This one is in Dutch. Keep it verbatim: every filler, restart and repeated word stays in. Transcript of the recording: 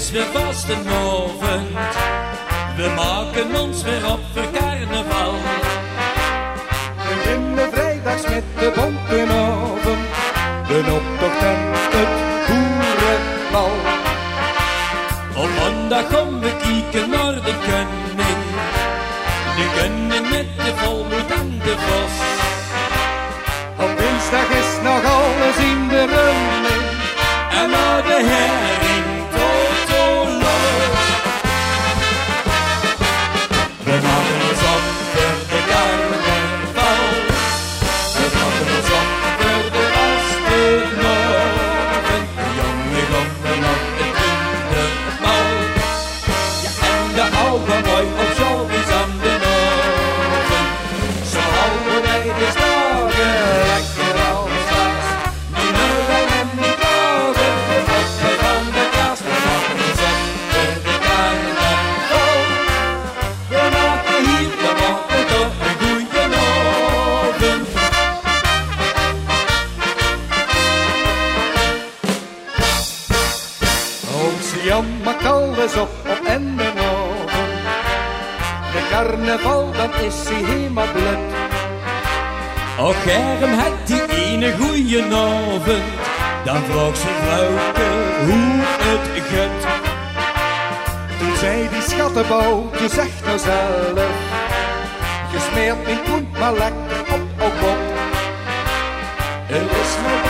is weer vastenavond. We maken ons weer op voor carnaval. We beginnen vrijdags met de bontenavond. De optocht en het boerenbal. Op maandag gaan we kijken naar de koning. De koning met de volmoed en de vos. Op dinsdag is nog alles in de running. En naar de herring Totolo. We maken ons op voor de carnaval. We maken ons op voor de vastenavond. De jonge goppen op de kinderbal. Ja, en de oude mooi op showbiz aan de oven. Zo houden wij de dagen lekker als vast. Die neuren en die klagen, de vossen van de kaas. We maken ons op voor de carnaval. We maken hier de morgen toch een goeie avond. Onze Jan maakt alles op op en de avond. De carnaval, dan is hij helemaal blut. Och, Germ had die ene goeie avond. Dan vroeg zijn vrouwke hoe het gaat. Toen zei die schattenbouw, je zegt nou zelf. Je smeert mijn koent maar lekker op, op, op. Er is nog